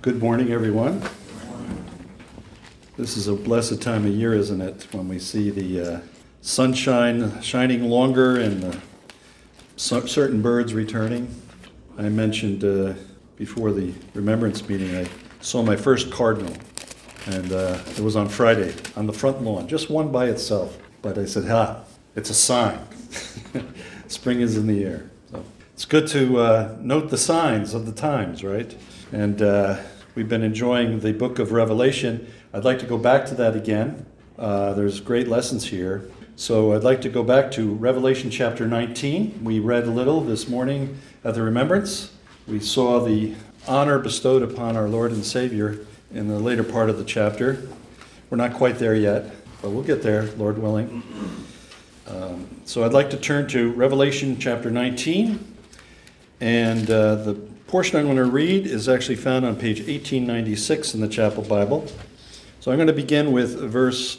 Good morning, everyone. This is a blessed time of year, isn't it, when we see the sunshine shining longer and certain birds returning. I mentioned before the remembrance meeting, I saw my first cardinal, and it was on Friday on the front lawn, just one by itself. But I said, it's a sign. Spring is in the air. So it's good to note the signs of the times, right? And we've been enjoying the book of Revelation. I'd like to go back to that again. There's great lessons here. So I'd like to go back to Revelation chapter 19. We read a little this morning at the remembrance. We saw the honor bestowed upon our Lord and Savior in the later part of the chapter. We're not quite there yet, but we'll get there, Lord willing. So I'd like to turn to Revelation chapter 19. And the portion I'm going to read is actually found on page 1896 in the Chapel Bible. So I'm going to begin with verse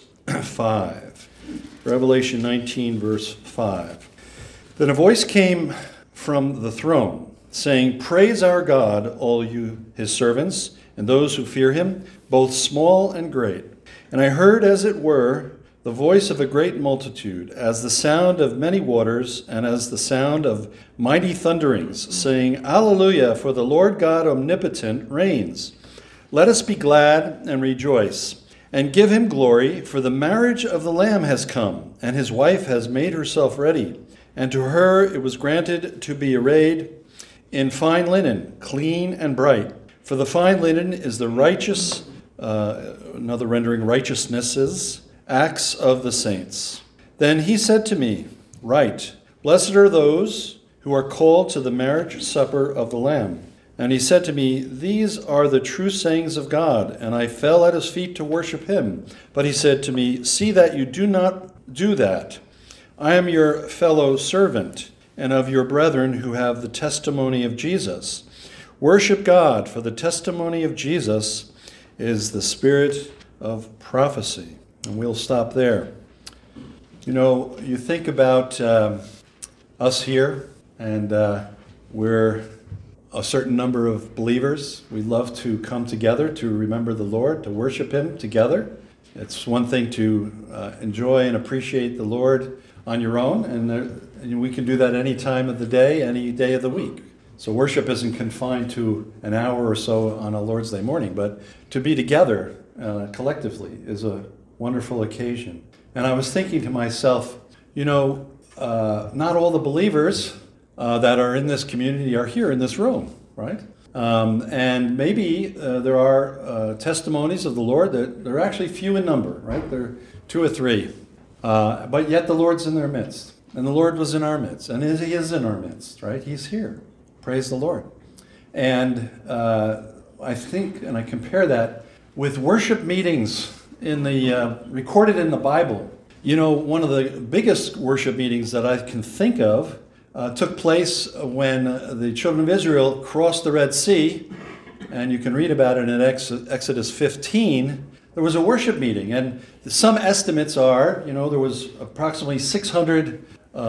5. Revelation 19, verse 5. Then a voice came from the throne, saying, "Praise our God, all you his servants, and those who fear him, both small and great." And I heard, as it were, the voice of a great multitude, as the sound of many waters, and as the sound of mighty thunderings, saying, "Alleluia, for the Lord God omnipotent reigns. Let us be glad and rejoice, and give him glory, for the marriage of the Lamb has come, and his wife has made herself ready. And to her it was granted to be arrayed in fine linen, clean and bright. For the fine linen is the righteous," another rendering, righteousnesses, "acts of the saints." Then he said to me, "Write, blessed are those who are called to the marriage supper of the Lamb." And he said to me, "These are the true sayings of God." And I fell at his feet to worship him. But he said to me, "See that you do not do that. I am your fellow servant and of your brethren who have the testimony of Jesus. Worship God, for the testimony of Jesus is the spirit of prophecy." And we'll stop there. You know, you think about us here, and we're a certain number of believers. We love to come together to remember the Lord, to worship him together. It's one thing to enjoy and appreciate the Lord on your own, and we can do that any time of the day, any day of the week. So worship isn't confined to an hour or so on a Lord's Day morning, but to be together collectively is a wonderful occasion. And I was thinking to myself, not all the believers that are in this community are here in this room, right? And maybe there are testimonies of the Lord that they're actually few in number, right? They're 2 or 3. But yet the Lord's in their midst. And the Lord was in our midst. And he is in our midst, right? He's here. Praise the Lord. And I think, and I compare that with worship meetings recorded in the Bible. One of the biggest worship meetings that I can think of took place when the children of Israel crossed the Red Sea, and you can read about it in Exodus 15. There was a worship meeting, and some estimates are, there was approximately 600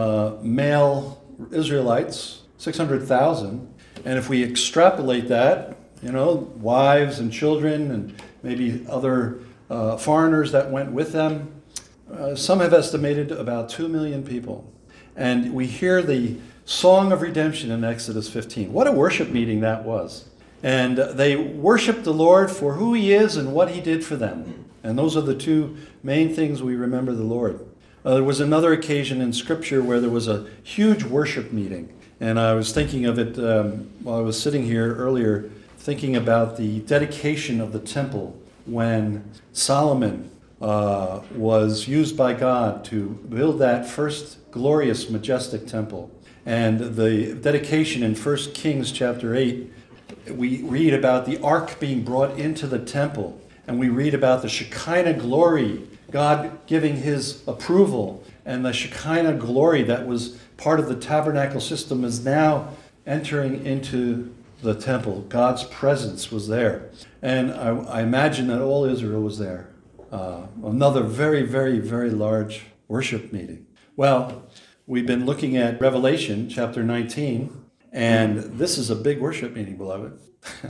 male Israelites, 600,000, and if we extrapolate that, wives and children and maybe other foreigners that went with them. Some have estimated about 2 million people. And we hear the song of redemption in Exodus 15. What a worship meeting that was. And they worshiped the Lord for who he is and what he did for them. And those are the 2 main things we remember the Lord. There was another occasion in Scripture where there was a huge worship meeting. And I was thinking of it while I was sitting here earlier, thinking about the dedication of the temple when Solomon was used by God to build that first glorious, majestic temple. And the dedication in 1 Kings chapter 8, we read about the ark being brought into the temple. And we read about the Shekinah glory, God giving his approval. And the Shekinah glory that was part of the tabernacle system is now entering into the temple. God's presence was there. And I imagine that all Israel was there. Another very, very, very large worship meeting. Well, we've been looking at Revelation chapter 19, and this is a big worship meeting, beloved.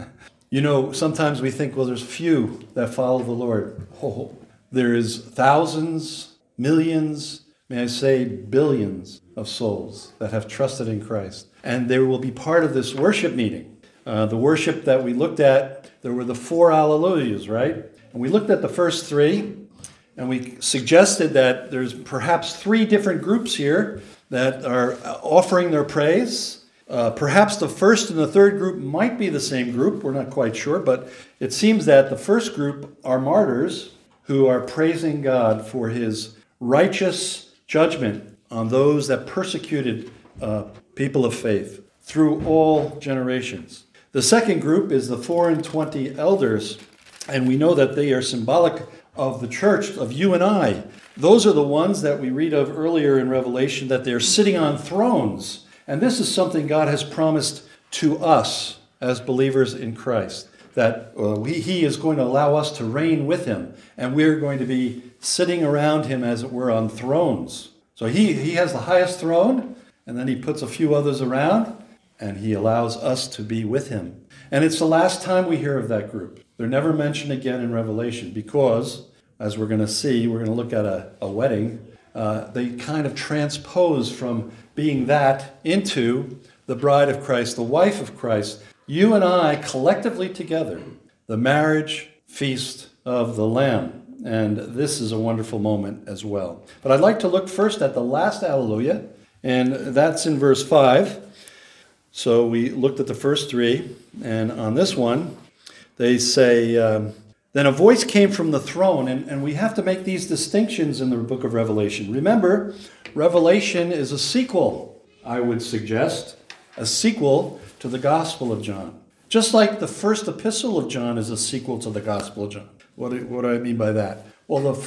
You know, sometimes we think, well, there's few that follow the Lord. Oh, there is thousands, millions, may I say billions of souls that have trusted in Christ. And they will be part of this worship meeting. The worship that we looked at, there were the 4 Alleluias, right? And we looked at the first 3, and we suggested that there's perhaps 3 different groups here that are offering their praise. Perhaps the first and the third group might be the same group. We're not quite sure, but it seems that the first group are martyrs who are praising God for his righteous judgment on those that persecuted people of faith through all generations. The second group is the 24 elders, and we know that they are symbolic of the church, of you and I. Those are the ones that we read of earlier in Revelation, that they're sitting on thrones. And this is something God has promised to us as believers in Christ, that he is going to allow us to reign with him, and we're going to be sitting around him, as it were, on thrones. So he has the highest throne, and then he puts a few others around, and he allows us to be with him. And it's the last time we hear of that group. They're never mentioned again in Revelation because, as we're going to see, we're going to look at a wedding. They kind of transpose from being that into the bride of Christ, the wife of Christ. You and I collectively together, the marriage feast of the Lamb. And this is a wonderful moment as well. But I'd like to look first at the last Alleluia, and that's in verse 5. So we looked at the first 3, and on this one, they say, then a voice came from the throne, and we have to make these distinctions in the book of Revelation. Remember, Revelation is a sequel, I would suggest, a sequel to the Gospel of John. Just like the first epistle of John is a sequel to the Gospel of John. What do I mean by that? Well, the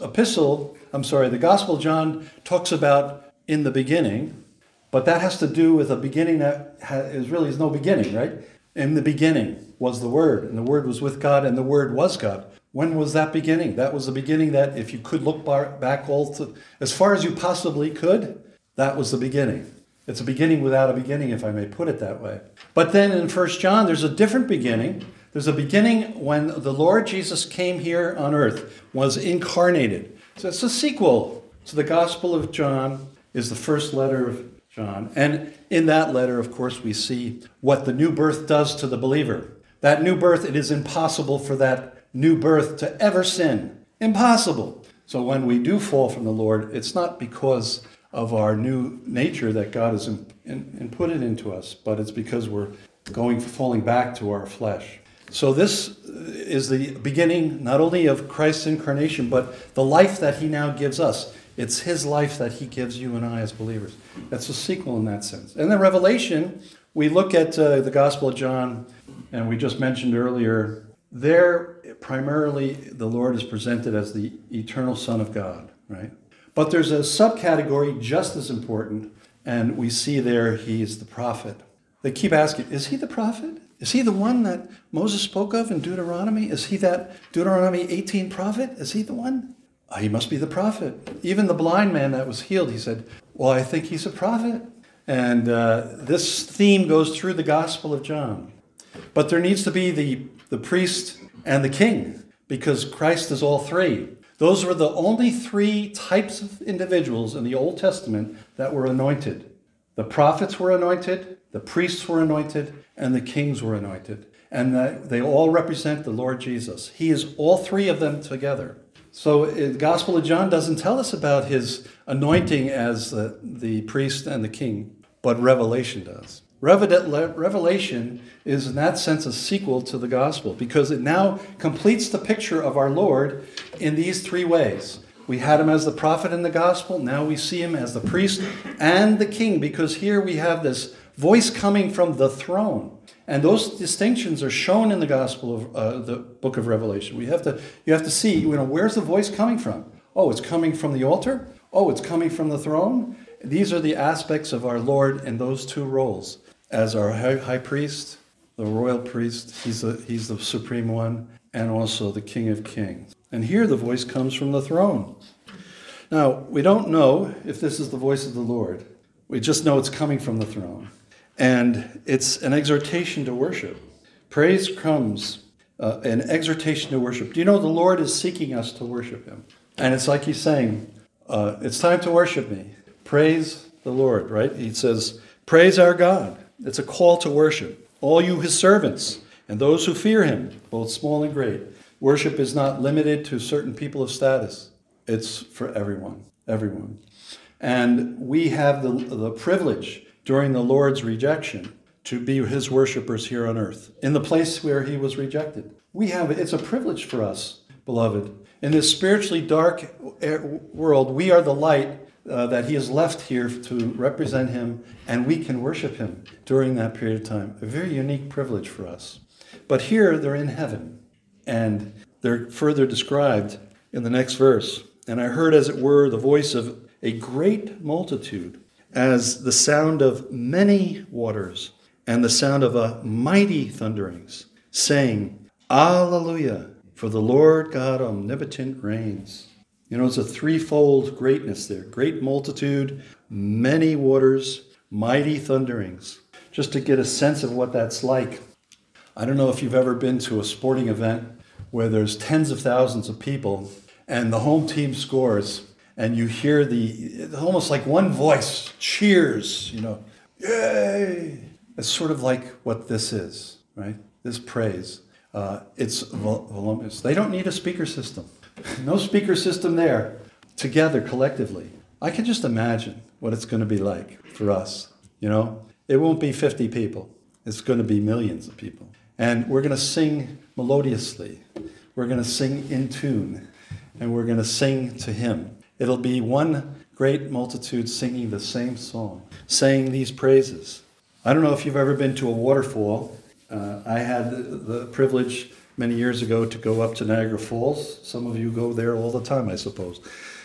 Gospel of John talks about in the beginning, but that has to do with a beginning that is no beginning, right? In the beginning was the Word, and the Word was with God, and the Word was God. When was that beginning? That was the beginning that if you could look back as far as you possibly could, that was the beginning. It's a beginning without a beginning, if I may put it that way. But then in 1 John, there's a different beginning. There's a beginning when the Lord Jesus came here on earth, was incarnated. So it's a sequel to the Gospel of John, is the first letter of John. And in that letter, of course, we see what the new birth does to the believer. That new birth, it is impossible for that new birth to ever sin. Impossible. So when we do fall from the Lord, it's not because of our new nature that God has inputted into us, but it's because we're falling back to our flesh. So this is the beginning not only of Christ's incarnation, but the life that he now gives us. It's his life that he gives you and I as believers. That's a sequel in that sense. And then Revelation, we look at the Gospel of John, and we just mentioned earlier, there primarily the Lord is presented as the eternal Son of God, right? But there's a subcategory just as important, and we see there he's the prophet. They keep asking, is he the prophet? Is he the one that Moses spoke of in Deuteronomy? Is he that Deuteronomy 18 prophet? Is he the one? He must be the prophet. Even the blind man that was healed, he said, well, I think he's a prophet. And this theme goes through the Gospel of John. But there needs to be the priest and the king, because Christ is all three. Those were the only 3 types of individuals in the Old Testament that were anointed. The prophets were anointed, the priests were anointed, and the kings were anointed. And they all represent the Lord Jesus. He is all 3 of them together. So the Gospel of John doesn't tell us about his anointing as the priest and the king, but Revelation does. Revelation is in that sense a sequel to the Gospel, because it now completes the picture of our Lord in these 3 ways. We had him as the prophet in the Gospel. Now we see him as the priest and the king, because here we have this voice coming from the throne. And those distinctions are shown in the Gospel of the book of Revelation. You have to see, where's the voice coming from? Oh, it's coming from the altar? Oh, it's coming from the throne? These are the aspects of our Lord in those 2 roles. As our high priest, the royal priest, he's the supreme one, and also the King of Kings. And here the voice comes from the throne. Now, we don't know if this is the voice of the Lord. We just know it's coming from the throne. And it's an exhortation to worship, Praise comes, an exhortation to worship. Do you know the Lord is seeking us to worship him? And it's like he's saying, it's time to worship me. Praise the Lord, right? He says, praise our God. It's a call to worship. All you his servants and those who fear him, both small and great. Worship is not limited to certain people of status. It's for everyone, everyone. And we have the privilege during the Lord's rejection to be his worshipers here on earth, in the place where he was rejected. It's a privilege for us, beloved. In this spiritually dark world, we are the light that he has left here to represent him, and we can worship him during that period of time. A very unique privilege for us. But here they're in heaven, and they're further described in the next verse. And I heard, as it were, the voice of a great multitude, as the sound of many waters, and the sound of a mighty thunderings, saying, Alleluia, for the Lord God omnipotent reigns. You know, it's a threefold greatness there. Great multitude, many waters, mighty thunderings. Just to get a sense of what that's like. I don't know if you've ever been to a sporting event where there's tens of thousands of people and the home team scores and you hear almost like one voice cheers, yay! It's sort of like what this is, right? This praise. It's voluminous. They don't need a speaker system. No speaker system there. Together, collectively. I can just imagine what it's going to be like for us. It won't be 50 people. It's going to be millions of people. And we're going to sing melodiously. We're going to sing in tune. And we're going to sing to him. It'll be one great multitude singing the same song, saying these praises. I don't know if you've ever been to a waterfall. I had the privilege many years ago to go up to Niagara Falls. Some of you go there all the time, I suppose.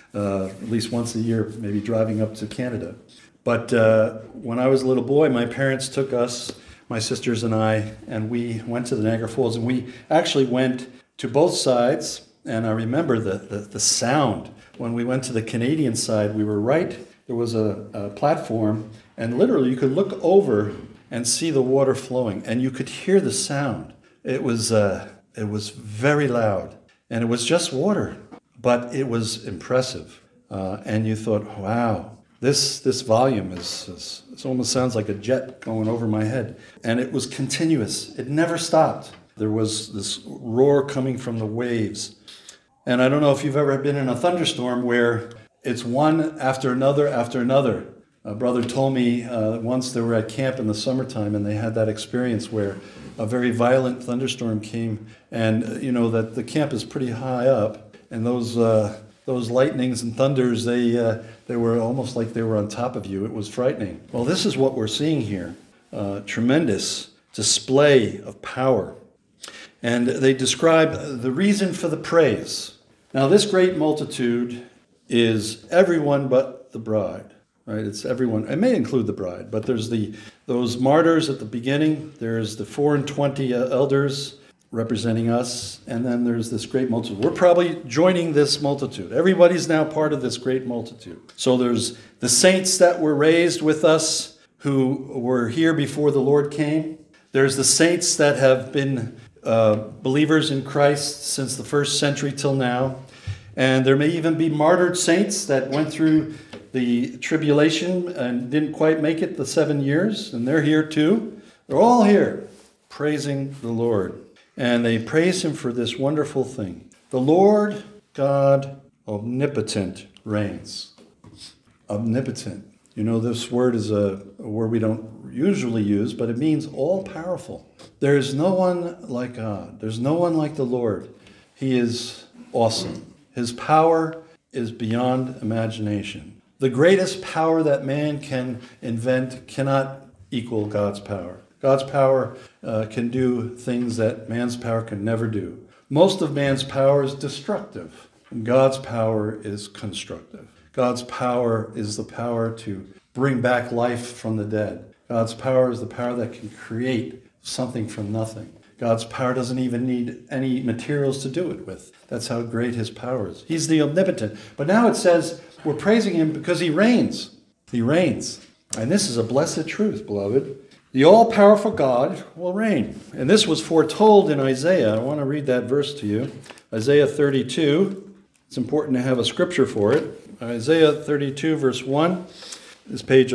At least once a year, maybe driving up to Canada. But when I was a little boy, my parents took us, my sisters and I, and we went to the Niagara Falls. And we actually went to both sides. And I remember the sound. When we went to the Canadian side, there was a platform, and literally you could look over and see the water flowing, and you could hear the sound. It was very loud, and it was just water, but it was impressive. And you thought, wow, this volume it almost sounds like a jet going over my head. And it was continuous. It never stopped. There was this roar coming from the waves. And I don't know if you've ever been in a thunderstorm where it's one after another after another. A brother told me once they were at camp in the summertime and they had that experience where a very violent thunderstorm came, and that the camp is pretty high up, and those lightnings and thunders, they were almost like they were on top of you. It was frightening. Well, this is what we're seeing here. Tremendous display of power. And they describe the reason for the praise. Now, this great multitude is everyone but the bride, right? It's everyone. It may include the bride, but there's those martyrs at the beginning. There's the 24 elders representing us, and then there's this great multitude. We're probably joining this multitude. Everybody's now part of this great multitude. So there's the saints that were raised with us who were here before the Lord came. There's the saints that have been believers in Christ since the first century till now. And there may even be martyred saints that went through the tribulation and didn't quite make it the 7 years, and they're here too. They're all here praising the Lord. And they praise him for this wonderful thing. The Lord God omnipotent reigns. Omnipotent. This word is a word we don't usually use, but it means all-powerful. There is no one like God. There's no one like the Lord. He is awesome. His power is beyond imagination. The greatest power that man can invent cannot equal God's power. God's power can do things that man's power can never do. Most of man's power is destructive, and God's power is constructive. God's power is the power to bring back life from the dead. God's power is the power that can create something from nothing. God's power doesn't even need any materials to do it with. That's how great his power is. He's the omnipotent. But now it says we're praising him because he reigns. He reigns. And this is a blessed truth, beloved. The all-powerful God will reign. And this was foretold in Isaiah. I want to read that verse to you. Isaiah 32. It's important to have a scripture for it. Isaiah 32, verse 1 is page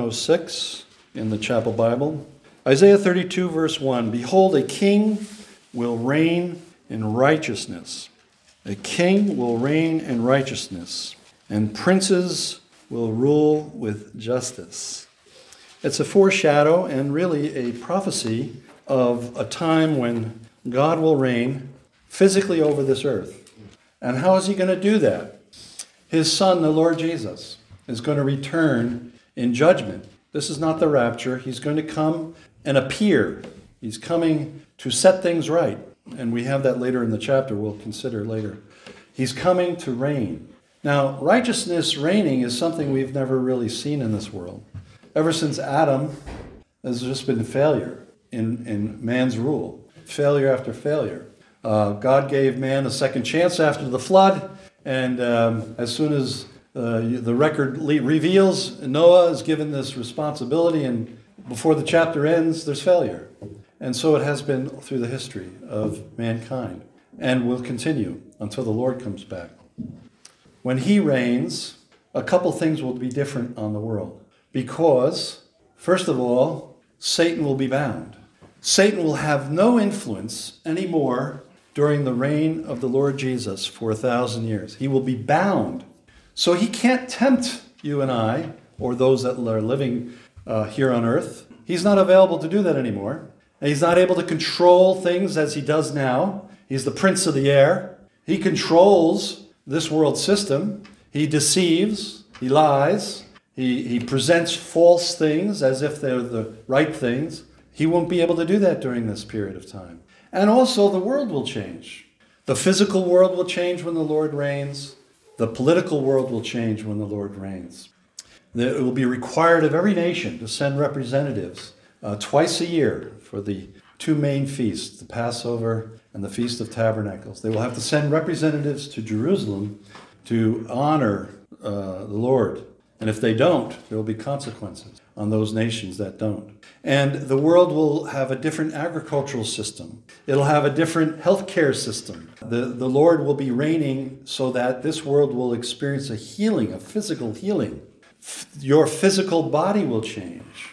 1106 in the Chapel Bible. Isaiah 32, verse 1. Behold, a king will reign in righteousness. A king will reign in righteousness, and princes will rule with justice. It's a foreshadow and really a prophecy of a time when God will reign physically over this earth. And how is he going to do that? His son, the Lord Jesus, is going to return in judgment. This is not the rapture. He's going to come and appear. He's coming to set things right. And we have that later in the chapter we'll consider later. He's coming to reign. Now, righteousness reigning is something we've never really seen in this world. Ever since Adam, there's just been failure in man's rule. Failure after failure. God gave man a second chance after the flood, and as soon as the record reveals, Noah is given this responsibility, and before the chapter ends, there's failure. And so it has been through the history of mankind, and will continue until the Lord comes back. When he reigns, a couple things will be different on the world. Because, first of all, Satan will be bound. Satan will have no influence anymore during the reign of the Lord Jesus for 1,000 years. He will be bound. So he can't tempt you and I, or those that are living here on earth. He's not available to do that anymore. And he's not able to control things as he does now. He's the prince of the air. He controls this world system. He deceives. He lies. He presents false things as if they're the right things. He won't be able to do that during this period of time. And also the world will change. The physical world will change when the Lord reigns. The political world will change when the Lord reigns. It will be required of every nation to send representatives twice a year for the two main feasts, the Passover and the Feast of Tabernacles. They will have to send representatives to Jerusalem to honor the Lord. And if they don't, there will be consequences on those nations that don't. And the world will have a different agricultural system. It'll have a different healthcare system. The Lord will be reigning so that this world will experience a healing, a physical healing. Your physical body will change.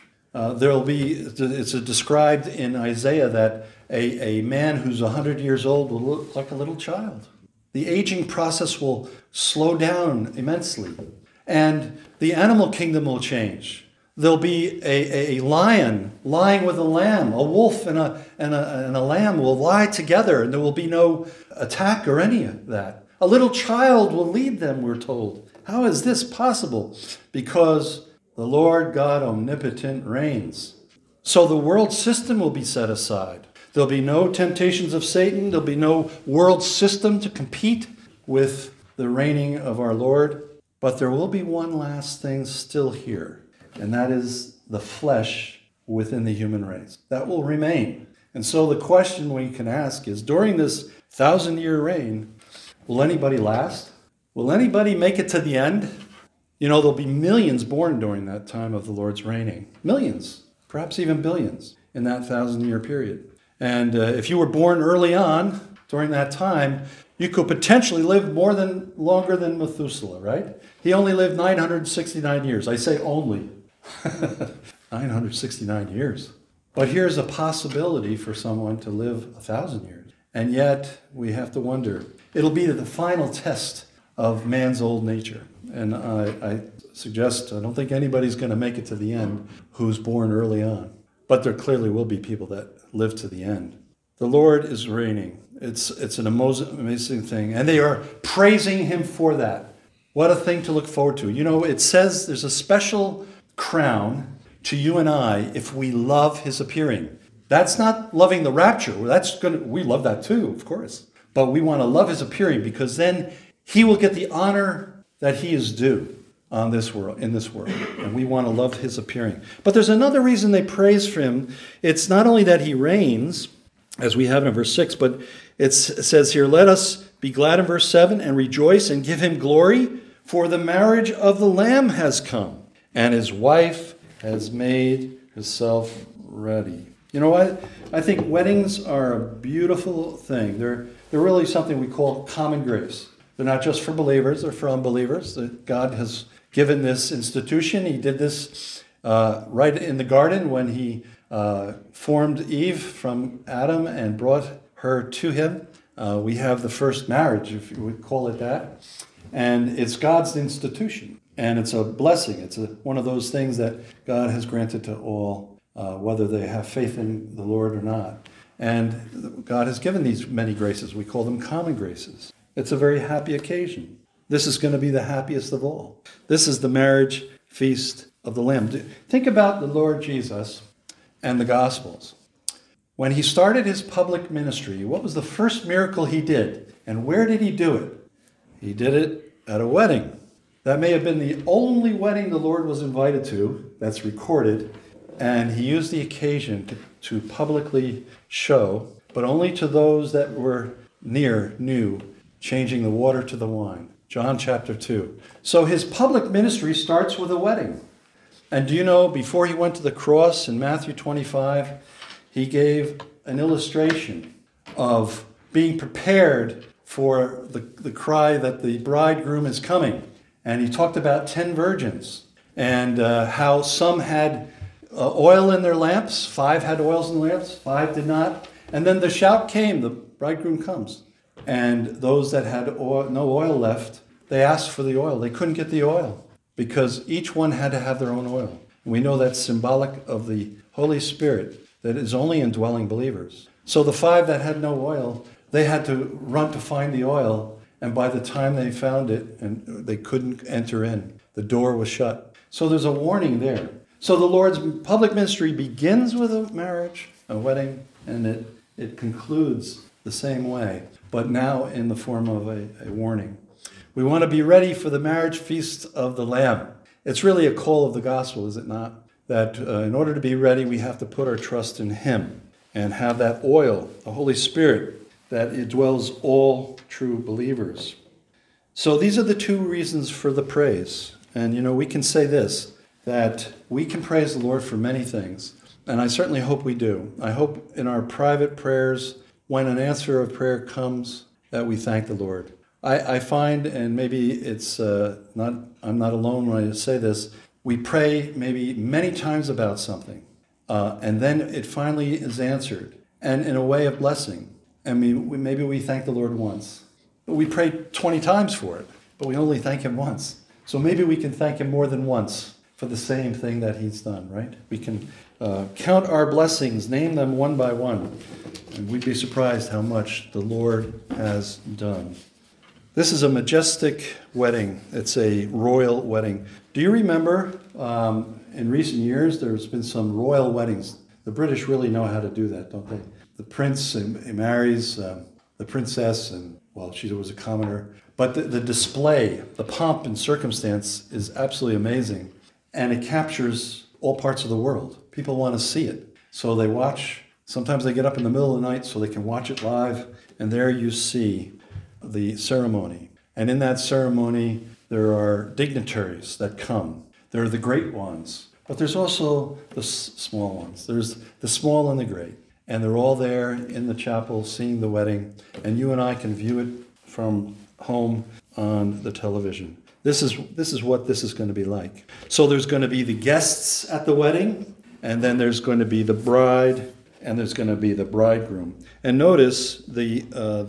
It's described in Isaiah that a man who's 100 years old will look like a little child. The aging process will slow down immensely. And the animal kingdom will change. There'll be a lion lying with a lamb. A wolf and a lamb will lie together, and there will be no attack or any of that. A little child will lead them, we're told. How is this possible? Because the Lord God omnipotent reigns. So the world system will be set aside. There'll be no temptations of Satan. There'll be no world system to compete with the reigning of our Lord. But there will be one last thing still here, and that is the flesh within the human race. That will remain. And so the question we can ask is, during this 1,000-year reign, will anybody last? Will anybody make it to the end? You know, there'll be millions born during that time of the Lord's reigning. Millions, perhaps even billions in that 1,000-year period. And if you were born early on during that time, you could potentially live longer than Methuselah, right? He only lived 969 years. I say only. 969 years. But here's a possibility for someone to live 1,000 years. And yet, we have to wonder. It'll be the final test of man's old nature. And I suggest, I don't think anybody's going to make it to the end who's born early on. But there clearly will be people that live to the end. The Lord is reigning. It's an amazing thing. And they are praising him for that. What a thing to look forward to. You know, it says there's a special crown to you and I if we love his appearing. That's not loving the rapture. We love that too, of course. But we want to love his appearing because then he will get the honor that he is due in this world. And we want to love his appearing. But there's another reason they praise for him. It's not only that he reigns, as we have in verse 6, but it says here, let us be glad in verse 7 and rejoice and give him glory, for the marriage of the Lamb has come, and his wife has made herself ready. You know what? I think weddings are a beautiful thing. They're really something we call common grace. They're not just for believers, they're for unbelievers. God has given this institution. He did this right in the garden when he formed Eve from Adam and brought her to him. We have the first marriage, if you would call it that. And it's God's institution. And it's a blessing. It's one of those things that God has granted to all, whether they have faith in the Lord or not. And God has given these many graces. We call them common graces. It's a very happy occasion. This is going to be the happiest of all. This is the marriage feast of the Lamb. Think about the Lord Jesus and the Gospels. When he started his public ministry, what was the first miracle he did? And where did he do it? He did it at a wedding. That may have been the only wedding the Lord was invited to, that's recorded, and he used the occasion to publicly show, but only to those that were near knew, changing the water to the wine. John chapter 2. So his public ministry starts with a wedding. And do you know, before he went to the cross in Matthew 25, he gave an illustration of being prepared for the cry that the bridegroom is coming. And he talked about 10 virgins and how some had oil in their lamps. 5 had oils in their lamps, 5 did not. And then the shout came, the bridegroom comes. And those that had no oil left, they asked for the oil. They couldn't get the oil because each one had to have their own oil. And we know that's symbolic of the Holy Spirit that is only indwelling believers. So the 5 that had no oil, they had to run to find the oil. And by the time they found it, and they couldn't enter in, the door was shut. So there's a warning there. So the Lord's public ministry begins with a marriage, a wedding, and it concludes the same way, but now in the form of a warning. We want to be ready for the marriage feast of the Lamb. It's really a call of the gospel, is it not? That in order to be ready, we have to put our trust in him and have that oil, the Holy Spirit, that it dwells all true believers. So these are the 2 reasons for the praise. And, we can say this, that we can praise the Lord for many things. And I certainly hope we do. I hope in our private prayers, when an answer of prayer comes, that we thank the Lord. I find, and maybe I'm not alone when I say this, we pray maybe many times about something, and then it finally is answered, and in a way of blessing. And maybe we thank the Lord once. But we pray 20 times for it, but we only thank him once. So maybe we can thank him more than once for the same thing that he's done, right? We can count our blessings, name them one by one, and we'd be surprised how much the Lord has done. This is a majestic wedding. It's a royal wedding. Do you remember in recent years there's been some royal weddings? The British really know how to do that, don't they? The prince marries the princess, and, she was a commoner. But the display, the pomp and circumstance is absolutely amazing. And it captures all parts of the world. People want to see it. So they watch. Sometimes they get up in the middle of the night so they can watch it live. And there you see the ceremony. And in that ceremony, there are dignitaries that come. There are the great ones. But there's also the small ones. There's the small and the great. And they're all there in the chapel seeing the wedding. And you and I can view it from home on the television. This is what this is going to be like. So there's going to be the guests at the wedding, and then there's going to be the bride, and there's going to be the bridegroom. And notice the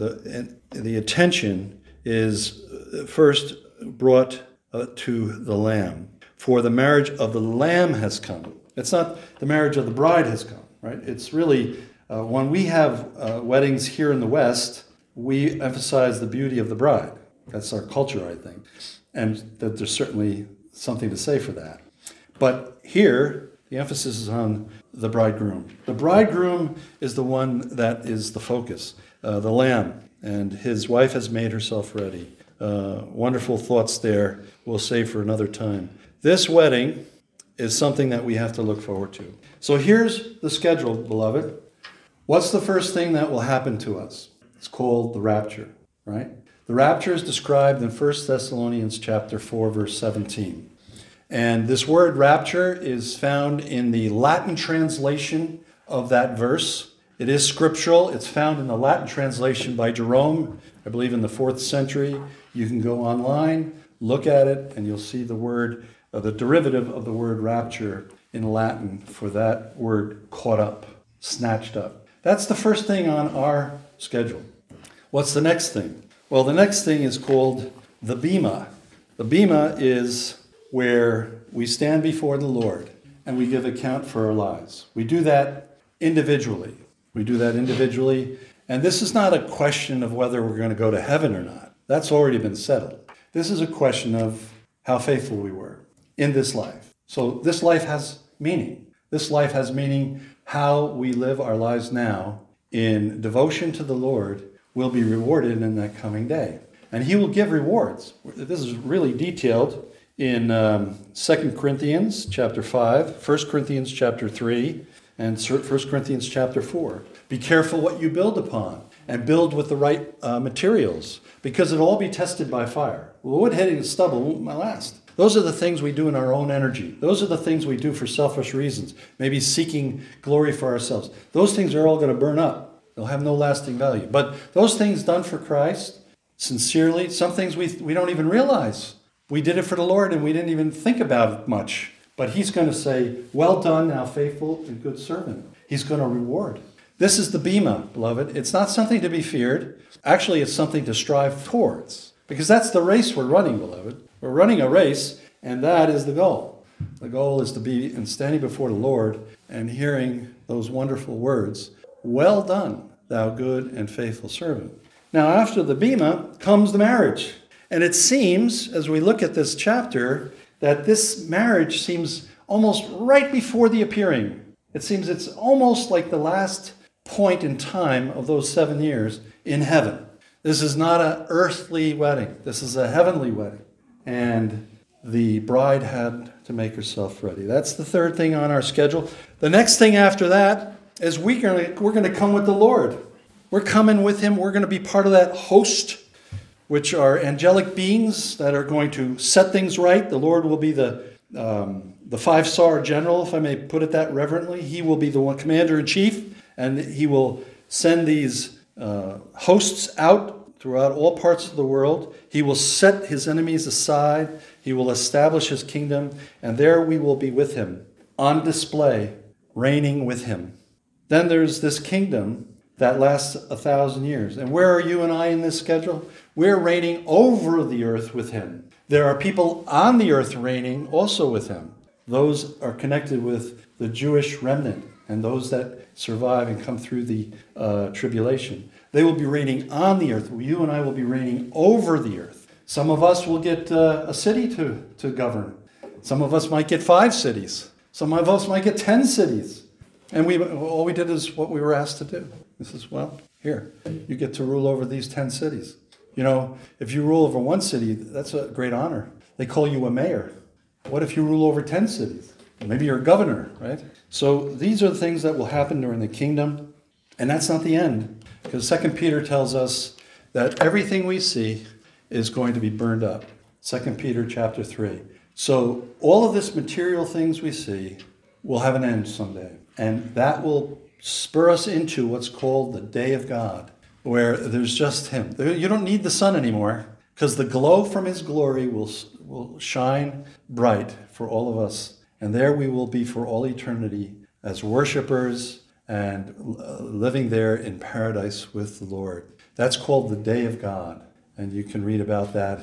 attention is first brought to the Lamb. For the marriage of the Lamb has come. It's not the marriage of the bride has come, right? It's really, when we have weddings here in the West, we emphasize the beauty of the bride. That's our culture, I think. And that there's certainly something to say for that. But here, the emphasis is on the bridegroom. The bridegroom is the one that is the focus, the Lamb, and his wife has made herself ready. Wonderful thoughts there. We'll save for another time. This wedding is something that we have to look forward to. So here's the schedule, beloved. What's the first thing that will happen to us? It's called the rapture, right? The rapture is described in 1 Thessalonians chapter 4, verse 17. And this word rapture is found in the Latin translation of that verse. It is scriptural. It's found in the Latin translation by Jerome, I believe in the 4th century. You can go online, look at it, and you'll see the word, the derivative of the word rapture in Latin for that word caught up, snatched up. That's the first thing on our schedule. What's the next thing? Well, the next thing is called the Bema. The Bema is where we stand before the Lord and we give account for our lives. We do that individually. And this is not a question of whether we're going to go to heaven or not. That's already been settled. This is a question of how faithful we were in this life. So this life has meaning. This life has meaning. How we live our lives now in devotion to the Lord will be rewarded in that coming day. And he will give rewards. This is really detailed in 2 Corinthians chapter 5, 1 Corinthians chapter 3, and 1 Corinthians chapter 4. Be careful what you build upon, and build with the right materials, because it'll all be tested by fire. Wood hitting the stubble won't last. Those are the things we do in our own energy. Those are the things we do for selfish reasons, maybe seeking glory for ourselves. Those things are all going to burn up. They'll have no lasting value. But those things done for Christ, sincerely, some things we don't even realize. We did it for the Lord and we didn't even think about it much. But he's going to say, well done, thou faithful and good servant. He's going to reward. This is the Bema, beloved. It's not something to be feared. Actually, it's something to strive towards. Because that's the race we're running, beloved. We're running a race, and that is the goal. The goal is to be standing before the Lord and hearing those wonderful words, well done, thou good and faithful servant. Now, after the Bema comes the marriage. And it seems, as we look at this chapter, that this marriage seems almost right before the appearing. It seems it's almost like the last point in time of those 7 years in heaven. This is not an earthly wedding. This is a heavenly wedding. And the bride had to make herself ready. That's the third thing on our schedule. The next thing after that is we're going to come with the Lord. We're coming with him. We're going to be part of that host, which are angelic beings that are going to set things right. The Lord will be the 5-star general, if I may put it that reverently. He will be the one commander-in-chief, and he will send these hosts out throughout all parts of the world. He will set his enemies aside. He will establish his kingdom, and there we will be with him, on display, reigning with him. Then there's this kingdom that lasts 1,000 years. And where are you and I in this schedule? We're reigning over the earth with him. There are people on the earth reigning also with him. Those are connected with the Jewish remnant and those that survive and come through the tribulation. They will be reigning on the earth. You and I will be reigning over the earth. Some of us will get a city to govern. Some of us might get 5 cities. Some of us might get 10 cities. And all we did is what we were asked to do. He says, well, here, you get to rule over these 10 cities. You know, if you rule over one city, that's a great honor. They call you a mayor. What if you rule over 10 cities? Maybe you're a governor, right? So these are the things that will happen during the kingdom. And that's not the end. Because 2 Peter tells us that everything we see is going to be burned up. 2 Peter chapter 3. So all of this material things we see will have an end someday. And that will spur us into what's called the day of God, where there's just him. You don't need the sun anymore, because the glow from his glory will shine bright for all of us. And there we will be for all eternity as worshipers and living there in paradise with the Lord. That's called the day of God. And you can read about that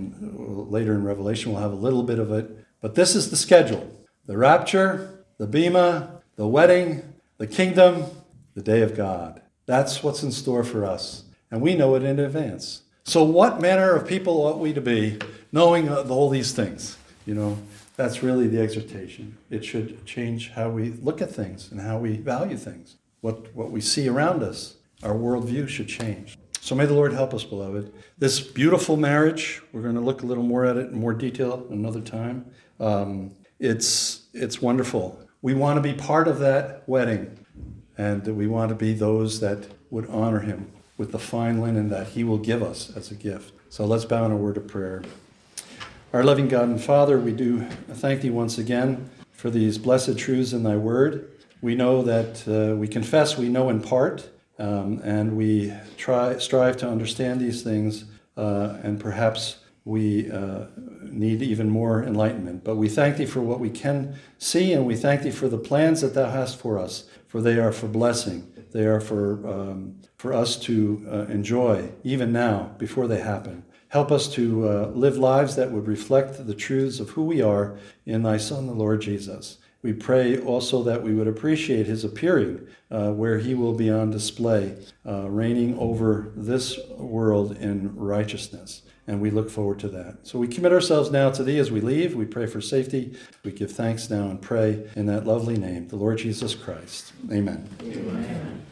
later in Revelation. We'll have a little bit of it. But this is the schedule. The rapture, the Bema, the wedding, the kingdom, the day of God. That's what's in store for us. And we know it in advance. So what manner of people ought we to be, knowing all these things? You know, that's really the exhortation. It should change how we look at things and how we value things. What we see around us, our worldview should change. So may the Lord help us, beloved. This beautiful marriage, we're going to look a little more at it in more detail another time. It's wonderful. We want to be part of that wedding, and we want to be those that would honor him with the fine linen that he will give us as a gift. So let's bow in a word of prayer. Our loving God and Father, we do thank thee once again for these blessed truths in thy word. We know that we confess we know in part, and we strive to understand these things, and perhaps we need even more enlightenment. But we thank thee for what we can see, and we thank thee for the plans that thou hast for us, for they are for blessing. They are for us to enjoy, even now, before they happen. Help us to live lives that would reflect the truths of who we are in thy Son, the Lord Jesus. We pray also that we would appreciate his appearing, where he will be on display, reigning over this world in righteousness. And we look forward to that. So we commit ourselves now to thee as we leave. We pray for safety. We give thanks now and pray in that lovely name, the Lord Jesus Christ. Amen. Amen.